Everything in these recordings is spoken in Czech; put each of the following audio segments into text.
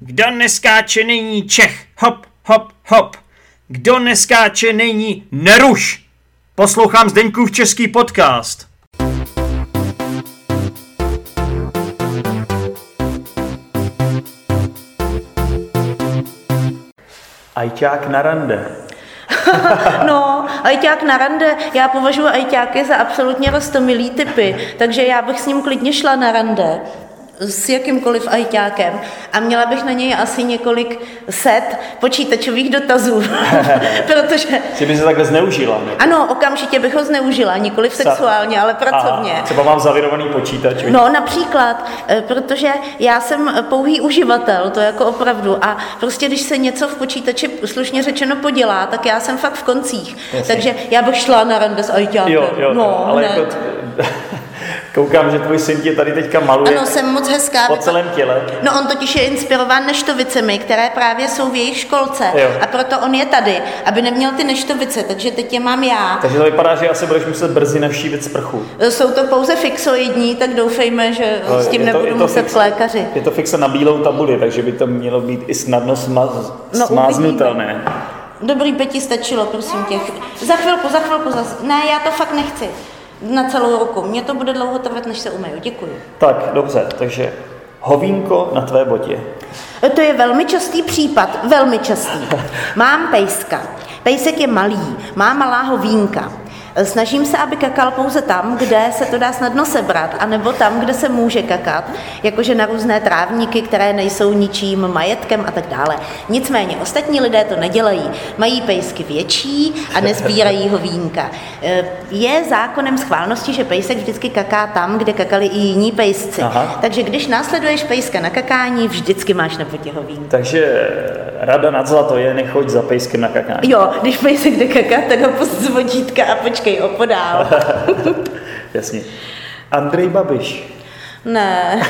Kdo neskáče, není Čech. Hop, hop, hop. Kdo neskáče, není Neruš. Poslouchám Zdeňkův český podcast. Ajťák na rande. No, ajťák na rande, já považuji ajťáky za absolutně roztomilý typy, takže já bych s ním klidně šla na rande s jakýmkoliv ajťákem a měla bych na něj asi několik set počítačových dotazů, protože... Že by se takhle zneužila. Ne? Ano, okamžitě bych ho zneužila, nikoliv sexuálně, ale pracovně. Aha, třeba mám zavirovaný počítač. No, například, protože já jsem pouhý uživatel, to jako opravdu, a prostě když se něco v počítači slušně řečeno podělá, tak já jsem fakt v koncích. Jasně. Takže já bych šla na rande s ajťákem. Jo, no, ale jako koukám, že tvůj syn tě tady teďka maluje. Ano, jsem moc hezká. Po celém těle. No, on totiž je inspirován neštovicemi, které právě jsou v jejich školce. Jo. A proto on je tady, aby neměl ty neštovice, takže teď je mám já. Takže to vypadá, že asi budeš muset brzy navštívit sprchu. Jsou to pouze fixoidní, tak doufejme, že s tím nebudu muset k lékaři. Je to fixe na bílou tabuli, takže by to mělo být i snadno smáznutelné. Dobrý, Peti, stačilo, prosím tě. Za chvilku. Ne, já to fakt nechci. Na celou ruku. Mně to bude dlouho trvat, než se umeju. Děkuji. Tak, dobře, takže hovínko na tvé botě. To je velmi častý případ, velmi častý. Mám pejska. Pejsek je malý, má malá hovínka. Snažím se, aby kakal pouze tam, kde se to dá snadno sebrat, anebo tam, kde se může kakat, jakože na různé trávníky, které nejsou ničím majetkem a tak dále. Nicméně, ostatní lidé to nedělají. Mají pejsky větší a nezbírají hovínka. Je zákonem schválnosti, že pejsek vždycky kaká tam, kde kakali i jiní pejsci. Aha. Takže když následuješ pejska na kakání, vždycky máš na potě hovínka. Takže rada nad zlato je, nechoď za pejskem na kakání. Jo, když pejsek jde kakat, tak ho pust z vodítka a počkej opodál. Jasně. Andrej Babiš. Ne.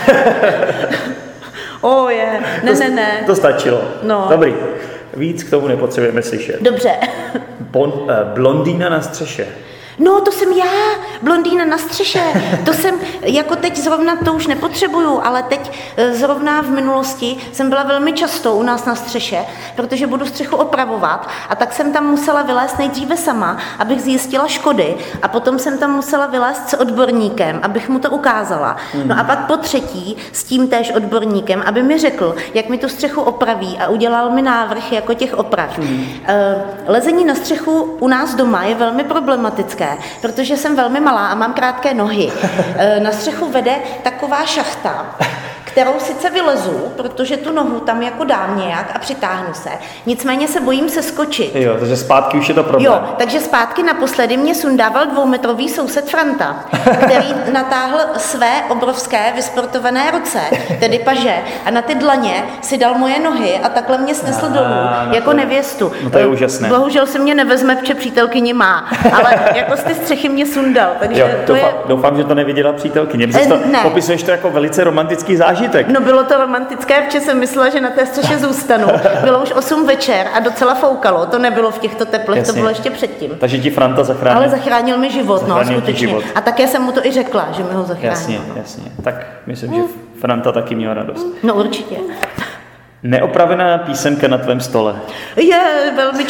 Ne. To stačilo. No. Dobrý. Víc k tomu nepotřebujeme slyšet. Dobře. Blondýna na střeše. No, to jsem já, blondýna na střeše. To jsem, jako teď zrovna to už nepotřebuju, ale teď zrovna v minulosti jsem byla velmi často u nás na střeše, protože budu střechu opravovat a tak jsem tam musela vylézt nejdříve sama, abych zjistila škody a potom jsem tam musela vylézt s odborníkem, abych mu to ukázala. No a pak po třetí s tím též odborníkem, aby mi řekl, jak mi tu střechu opraví a udělal mi návrh jako těch oprav. Lezení na střechu u nás doma je velmi problematické, protože jsem velmi malá a mám krátké nohy. Na střechu vede taková šachta, kterou sice vylezu, protože tu nohu tam jako dám nějak a přitáhnu se. Nicméně se bojím se skočit. Jo, takže zpátky už je to problém. Jo, takže zpátky naposledy mě sundával 2metrový soused Franta, který natáhl své obrovské vysportované ruce, tedy paže, a na ty dlaně si dal moje nohy a takhle mě snesl dolů, jako nevěstu. No to je úžasné. Bohužel se mě nevezme, protože přítelkyni má, ale jako z ty střechy mě sundal. Takže jo, doufám, že to neviděla přítelkyně. Popisuješ to jako velice romantický zážitek. No bylo to romantické, protože jsem myslela, že na té střeše zůstanu. Bylo už 8 večer a docela foukalo. To nebylo v těchto teplech, jasně. To bylo ještě předtím. Takže ti Franta zachránil. Ale zachránil mi život, skutečně. Život. A také jsem mu to i řekla, že mi ho zachránil. Jasně. Tak myslím, že Franta taky měl radost. No určitě. Neopravená písemka na tvém stole. Je velmi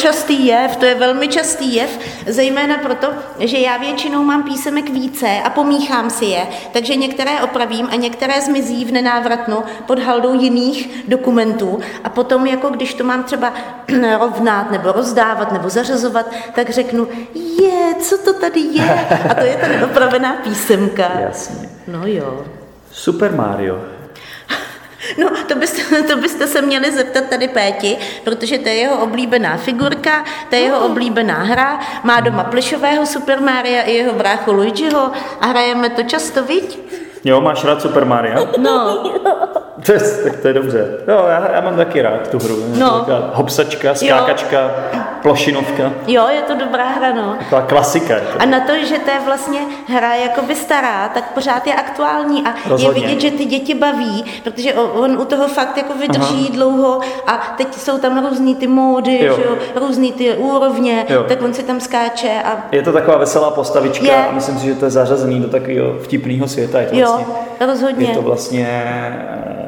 častý jev, zejména proto, že já většinou mám písemek více a pomíchám si je, takže některé opravím a některé zmizí v nenávratnu pod haldou jiných dokumentů a potom, jako když to mám třeba rovnat nebo rozdávat nebo zařazovat, tak řeknu, co to tady je? A to je ta neopravená písemka. Jasně. No jo. Super Mario. No, to byste se měli zeptat tady Péti, protože to je jeho oblíbená figurka, to je jeho oblíbená hra, má doma plišového Super Maria i jeho bráchu Luigiho a hrajeme to často, viď? Jo, máš rád Super Maria? No. Tak to je dobře. Jo, já mám taky rád tu hru. No. Hopsačka, skákačka, plošinovka. Jo, je to dobrá hra, no. Taková klasika. A na to, že to je vlastně hra jakoby stará, tak pořád je aktuální a rozhodně. Je vidět, že ty děti baví, protože on u toho fakt jako vydrží dlouho a teď jsou tam různý ty módy, že jo, různý ty úrovně, tak on si tam skáče. A je to taková veselá postavička a myslím si, že to je zařazený do takového vtipného světa. Je to rozhodně. Je to vlastně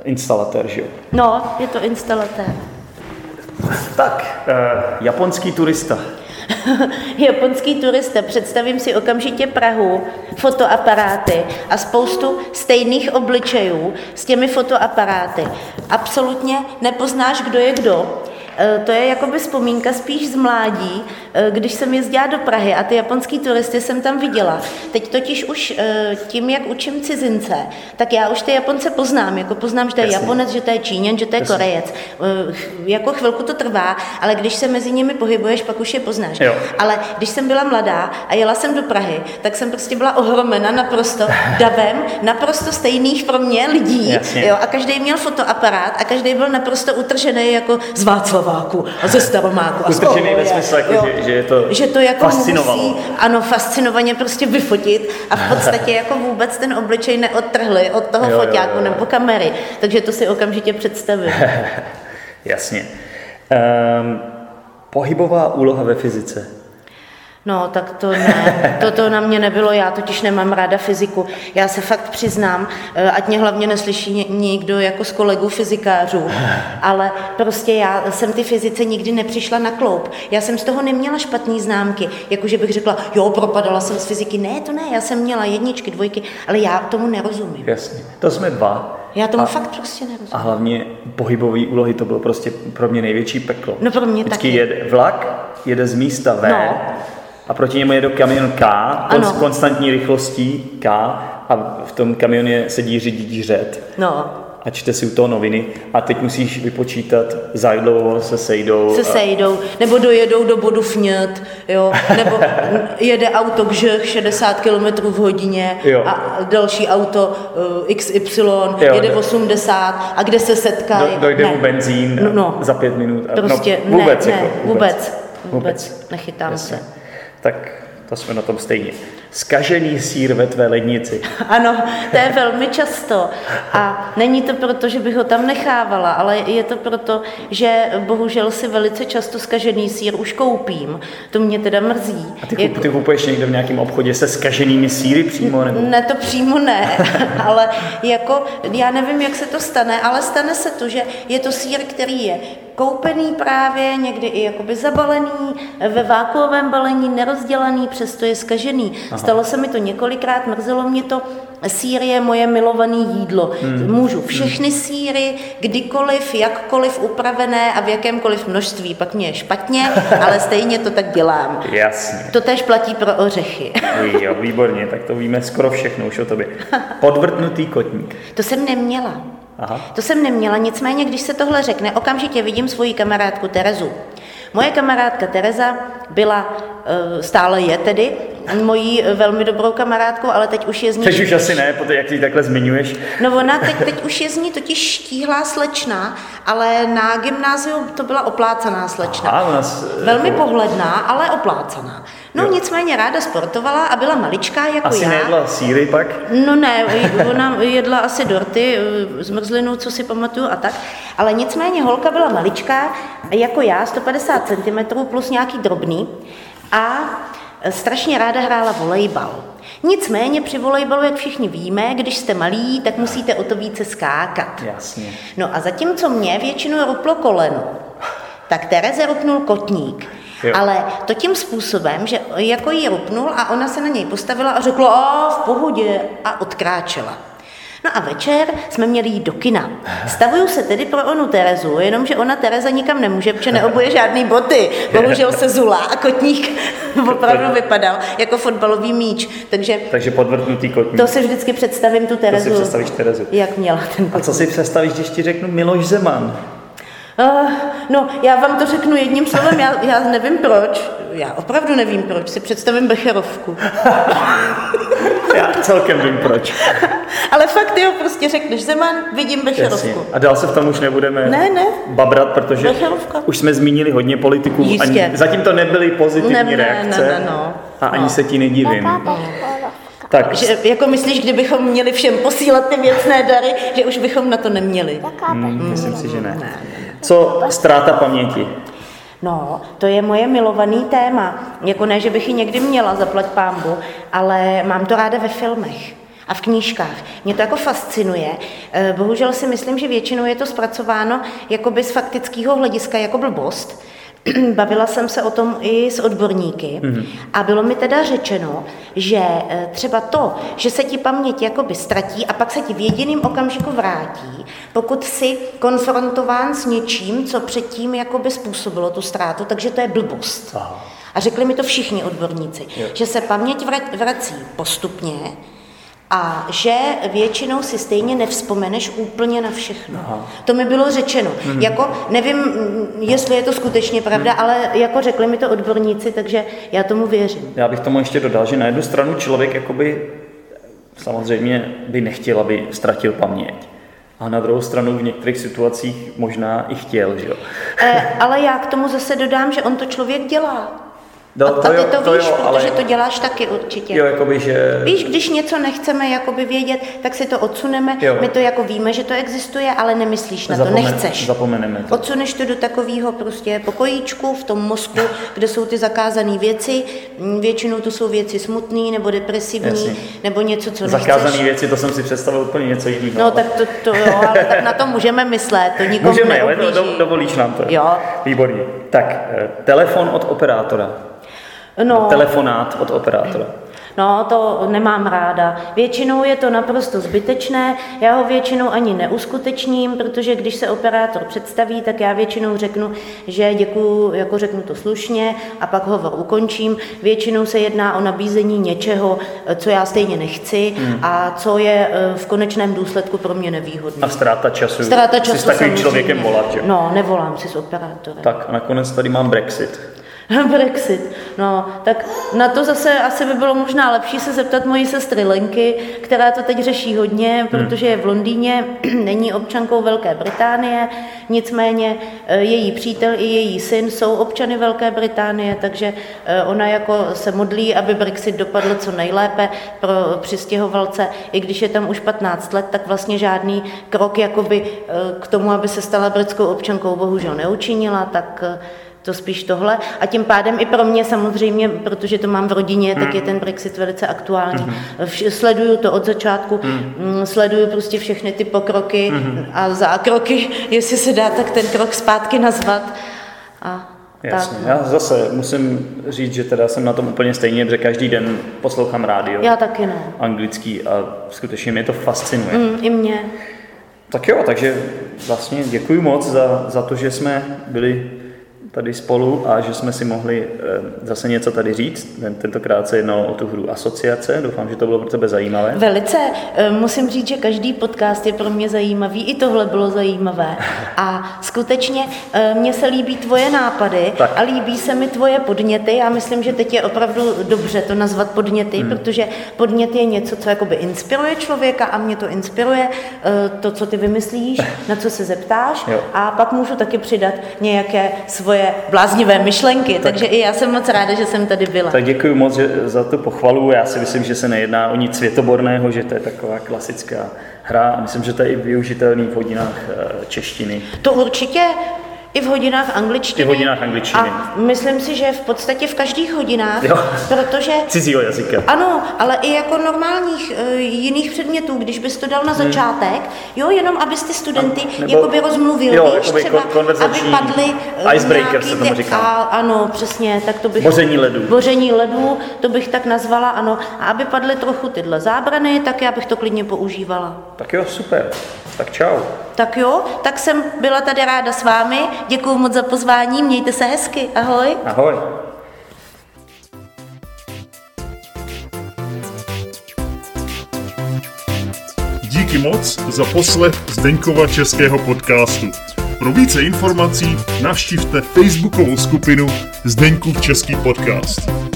instalatér, že jo? No, je to instalatér. Tak, japonský turista. Japonský turista, představím si okamžitě Prahu, fotoaparáty a spoustu stejných obličejů s těmi fotoaparáty. Absolutně nepoznáš, kdo je kdo. To je jakoby vzpomínka spíš z mládí, když jsem jezdila do Prahy a ty japonský turisty jsem tam viděla. Teď totiž už tím, jak učím cizince, tak já už ty Japonce poznám. Jako poznám, že to je Japonec, že to je Číňan, že to je Korejec. Jako chvilku to trvá, ale když se mezi nimi pohybuješ, pak už je poznáš. Jo. Ale když jsem byla mladá a jela jsem do Prahy, tak jsem prostě byla ohromena naprosto davem naprosto stejných pro mě lidí. Jo, a každý měl fotoaparát a každý byl naprosto utržený jako z Václaváku a ze Staromáku. Utržený ve smyslu, jako, že to jako fascinovalo. Musí, ano, fascinovaně prostě vyfotit a v podstatě jako vůbec ten obličej neodtrhli od toho foťáku nebo kamery. Takže to si okamžitě představím. Jasně. Pohybová úloha ve fyzice. No, tak to ne, to na mě nebylo, já totiž nemám ráda fyziku. Já se fakt přiznám, ať mě hlavně neslyší nikdo jako z kolegů fyzikářů, ale prostě já jsem ty fyzice nikdy nepřišla na kloub. Já jsem z toho neměla špatný známky, jakože bych řekla, jo, propadala jsem z fyziky. Ne, to ne, já jsem měla 1, 2, ale já tomu nerozumím. Jasně, to jsme dva. Já tomu fakt prostě nerozumím. A hlavně pohybové úlohy, to bylo prostě pro mě největší peklo. No pro mě vždycky taky. Jede vlak, jede z místa V, a proti němu jede kamion K, s konstantní rychlostí K, a v tom kamioně sedí řidič řet. No. A čte si u toho noviny a teď musíš vypočítat, za jak dlouho se sejdou. Nebo dojedou do bodu Fňt, jo, nebo jede auto kžech 60 km v hodině a další auto XY jede 80 a kde se setkají. Dojde mu benzín za 5 minut. Prostě vůbec nechytám se. Tak to jsme na tom stejně. Zkažený sýr ve tvé lednici. Ano, to je velmi často. A není to proto, že bych ho tam nechávala, ale je to proto, že bohužel si velice často zkažený sýr už koupím. To mě teda mrzí. A ty kupuješ někde v nějakém obchodě se zkaženými sýry přímo? Nebo? Ne, to přímo ne, ale jako, já nevím, jak se to stane, ale stane se to, že je to sýr, který je koupený právě, někdy i jakoby zabalený, ve vákuovém balení, nerozdělaný, přesto je zkažený. Stalo se mi to několikrát, mrzelo mě to. Sýr je moje milované jídlo. Můžu všechny sýry, kdykoliv, jakkoliv upravené a v jakémkoliv množství. Pak mě je špatně, ale stejně to tak dělám. Jasně. To též platí pro ořechy. Jo, výborně, tak to víme skoro všechno už o tobě. Podvrtnutý kotník. To jsem neměla. Aha. To jsem neměla, nicméně, když se tohle řekne, okamžitě vidím svoji kamarádku Terezu. Moje kamarádka Tereza byla, stále je tedy, mojí velmi dobrou kamarádkou, ale teď už je z ní... Teď už asi ne, protože jak ji takhle zmiňuješ. No ona teď už je z ní totiž štíhlá slečna, ale na gymnáziu to byla oplácaná slečna. Aha, velmi pohledná, ale oplácaná. No nicméně ráda sportovala a byla maličká jako asi já. Asi nejedla sýry pak? No ne, ona jedla asi dorty, zmrzlinu, co si pamatuju a tak. Ale nicméně holka byla maličká jako já, 150 cm plus nějaký drobný a strašně ráda hrála volejbal. Nicméně při volejbalu, jak všichni víme, když jste malí, tak musíte o to více skákat. Jasně. No a zatímco mě většinou ruplo koleno, tak Tereze rupnul kotník. Jo. Ale to tím způsobem, že jako jí rupnul a ona se na něj postavila a řekla, v pohodě, a odkráčela. No a večer jsme měli jít do kina. Stavuju se tedy pro onu Terezu, jenomže ona Tereza nikam nemůže, protože neobuje žádný boty. Bohužel se zulá a kotník opravdu vypadal jako fotbalový míč. Takže podvrtnutý kotník. To si vždycky představím tu Terezu. To si představíš Terezu. Jak měla ten kotník. A co si představíš, když ti řeknu Miloš Zeman? No, já vám to řeknu jedním slovem, já nevím proč. Já opravdu nevím proč, si představím Becherovku. Já celkem vím proč. Ale fakt jo, prostě řekneš Zeman, vidím Becherovku. Jasně. A dál se v tom už nebudeme babrat, protože Becherovka. Už jsme zmínili hodně politiků. Zatím to nebyly pozitivní reakce. A ani se ti nedivím. Tak. Že, jako myslíš, kdybychom měli všem posílat ty věcné dary, že už bychom na to neměli? Myslím si, že ne. Co ztráta paměti? No, to je moje milovaný téma. Jako ne, že bych ji někdy měla, zaplať pánbu, ale mám to ráda ve filmech. a v knížkách. Mě to jako fascinuje. Bohužel si myslím, že většinou je to zpracováno jakoby z faktického hlediska jako blbost. Bavila jsem se o tom i s odborníky a bylo mi teda řečeno, že třeba to, že se ti paměť jakoby ztratí a pak se ti v jediném okamžiku vrátí, pokud jsi konfrontován s něčím, co předtím jakoby způsobilo tu ztrátu, takže to je blbost. Aha. A řekli mi to všichni odborníci, že se paměť vrací postupně a že většinou si stejně nevzpomeneš úplně na všechno. Aha. To mi bylo řečeno. Jako nevím, jestli je to skutečně pravda, ale jako řekli mi to odborníci, takže já tomu věřím. Já bych tomu ještě dodal, že na jednu stranu člověk jakoby samozřejmě by nechtěl, aby ztratil paměť. A na druhou stranu v některých situacích možná i chtěl, že jo? Ale já k tomu zase dodám, že on to člověk dělá. No, a ty to víš, jo, protože to děláš taky určitě. Jo, jakoby, že... Víš, když něco nechceme jakoby vědět, tak si to odsuneme, my to jako víme, že to existuje, ale nemyslíš na to, nechceš. Zapomeneme to. Odsuneš to do takového prostě pokojíčku v tom mozku, kde jsou ty zakázané věci, většinou to jsou věci smutné nebo depresivní, nebo něco, co nechceš. Zakázané věci, to jsem si představil úplně něco jiného. No tak to jo, ale tak na to můžeme myslet, to nikomu neublíží. Můžeme, dovolíš nám to. Jo. Výborně. Tak, telefon od operátora. Telefonát od operátora. No, to nemám ráda. Většinou je to naprosto zbytečné, já ho většinou ani neuskutečním, protože když se operátor představí, tak já většinou řeknu, že děkuju, jako řeknu to slušně a pak hovor ukončím. Většinou se jedná o nabízení něčeho, co já stejně nechci a co je v konečném důsledku pro mě nevýhodné. A ztráta času. Si s takovým člověkem volat, že? No, nevolám si s operátorem. Tak a nakonec tady mám Brexit. Brexit. No, tak na to zase asi by bylo možná lepší se zeptat mojí sestry Lenky, která to teď řeší hodně, protože je v Londýně, není občankou Velké Británie, nicméně její přítel i její syn jsou občany Velké Británie, takže ona jako se modlí, aby Brexit dopadl co nejlépe pro přistěhovalce, i když je tam už 15 let, tak vlastně žádný krok jakoby k tomu, aby se stala britskou občankou, bohužel neučinila, tak to spíš tohle. A tím pádem i pro mě samozřejmě, protože to mám v rodině, tak je ten Brexit velice aktuální. Sleduju to od začátku, sleduju prostě všechny ty pokroky a zákroky, jestli se dá tak ten krok zpátky nazvat. Jasně. Já zase musím říct, že teda jsem na tom úplně stejně, protože každý den poslouchám rádio. Já taky ne. Anglický a skutečně mě to fascinuje. I mě. Tak jo, takže vlastně děkuji moc za to, že jsme byli tady spolu a že jsme si mohli zase něco tady říct. Tentokrát se jednalo o tu hru Asociace. Doufám, že to bylo pro tebe zajímavé. Velice. Musím říct, že každý podcast je pro mě zajímavý. I tohle bylo zajímavé. A skutečně mně se líbí tvoje nápady a líbí se mi tvoje podněty. Já myslím, že teď je opravdu dobře to nazvat podněty, protože podnět je něco, co jakoby inspiruje člověka a mě to inspiruje to, co ty vymyslíš, na co se zeptáš a pak můžu taky přidat nějaké svoje bláznivé myšlenky, takže i já jsem moc ráda, že jsem tady byla. Tak děkuji moc za tu pochvalu. Já si myslím, že se nejedná o nic světoborného, že to je taková klasická hra a myslím, že to je i využitelný v hodinách češtiny. To určitě. I v hodinách angličtiny. A myslím si, že v podstatě v každých hodinách, protože... Cizího jazyka. Ano, ale i jako normálních jiných předmětů, když bys to dal na začátek, jenom abys ty studenty jakoby rozmluvil, víš, třeba, aby padly icebreaker se tomu říká. Ano, přesně, tak to bych... Boření ledů, to bych tak nazvala, ano. A aby padly trochu tyhle zábrany, tak já bych to klidně používala. Tak jo, super. Tak čau. Tak jo, tak jsem byla tady ráda s vámi. Děkuju moc za pozvání, mějte se hezky. Ahoj. Ahoj. Díky moc za poslech Zdeňkova českého podcastu. Pro více informací navštivte facebookovou skupinu Zdeňkův český podcast.